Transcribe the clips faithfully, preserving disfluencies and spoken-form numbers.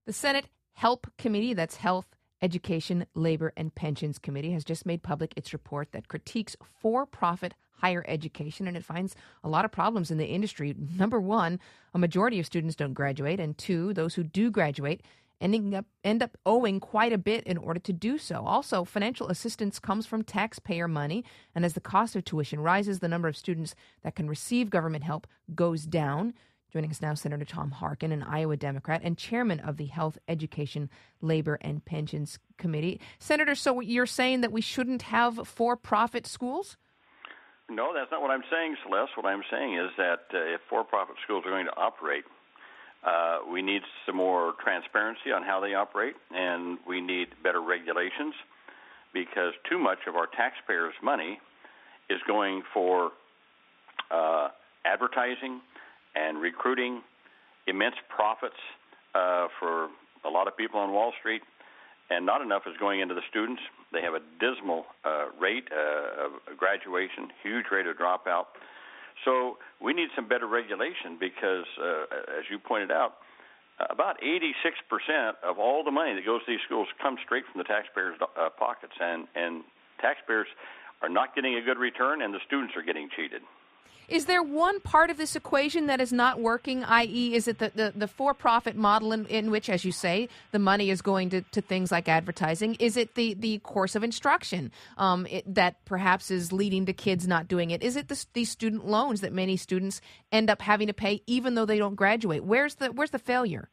The Senate HELP Committee, that's Health, Education, Labor, and Pensions Committee, has just made public its report that critiques for-profit higher education, and it finds a lot of problems in the industry. Number one, a majority of students don't graduate, and two, those who do graduate ending up end up owing quite a bit in order to do so. Also, financial assistance comes from taxpayer money, and as the cost of tuition rises, the number of students that can receive government help goes down. Joining us now, Senator Tom Harkin, an Iowa Democrat and chairman of the Health, Education, Labor, and Pensions Committee. Senator, so you're saying that we shouldn't have for-profit schools? No, that's not what I'm saying, Celeste. What I'm saying is that uh, if for-profit schools are going to operate, uh, we need some more transparency on how they operate, and we need better regulations, because too much of our taxpayers' money is going for uh, advertising and recruiting, immense profits uh, for a lot of people on Wall Street, and not enough is going into the students. They have a dismal uh, rate uh, of graduation, huge rate of dropout. So we need some better regulation because, uh, as you pointed out, about eighty-six percent of all the money that goes to these schools comes straight from the taxpayers' uh, pockets, and, and taxpayers are not getting a good return, and the students are getting cheated. Is there one part of this equation that is not working, that is, is it the, the, the for-profit model in, in which, as you say, the money is going to, to things like advertising? Is it the, the course of instruction um, it, that perhaps is leading to kids not doing it? Is it the, these student loans that many students end up having to pay even though they don't graduate? Where's the, where's the failure?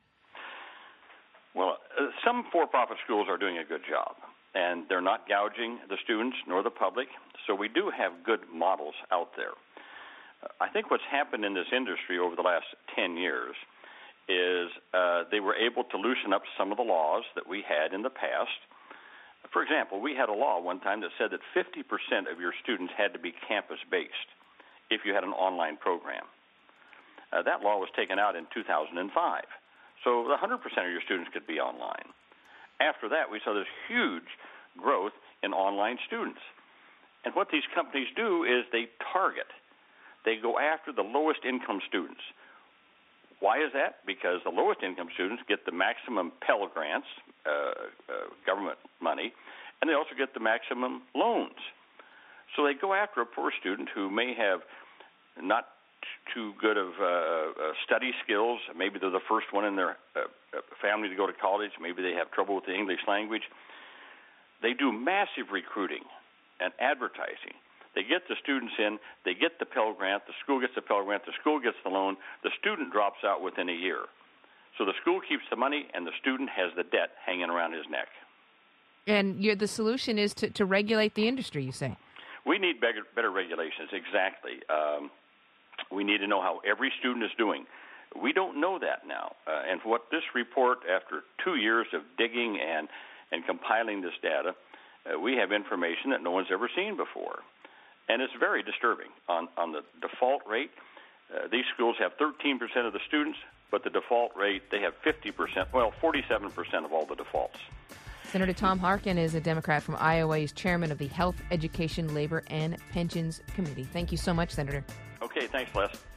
Well, uh, some for-profit schools are doing a good job, and they're not gouging the students nor the public, so we do have good models out there. I think what's happened in this industry over the last ten years is uh, they were able to loosen up some of the laws that we had in the past. For example, we had a law one time that said that fifty percent of your students had to be campus-based if you had an online program. Uh, that law was taken out in two thousand five. So one hundred percent of your students could be online. After that, we saw this huge growth in online students. And what these companies do is they target. They go after the lowest income students. Why is that? Because the lowest income students get the maximum Pell Grants, uh, uh, government money, and they also get the maximum loans. So they go after a poor student who may have not t- too good of uh, uh, study skills. Maybe they're the first one in their uh, family to go to college. Maybe they have trouble with the English language. They do massive recruiting and advertising. They get the students in, they get the Pell Grant, the school gets the Pell Grant, the school gets the loan, the student drops out within a year. So the school keeps the money, and the student has the debt hanging around his neck. And you're, the solution is to, to regulate the industry, you say? We need better, better regulations, exactly. Um, we need to know how every student is doing. We don't know that now. Uh, and what this report, after two years of digging and, and compiling this data, uh, we have information that no one's ever seen before. And it's very disturbing. On, on the default rate, uh, these schools have thirteen percent of the students, but the default rate, they have fifty percent, well, forty-seven percent of all the defaults. Senator Tom Harkin is a Democrat from Iowa. He's chairman of the Health, Education, Labor, and Pensions Committee. Thank you so much, Senator. Okay, thanks, Les.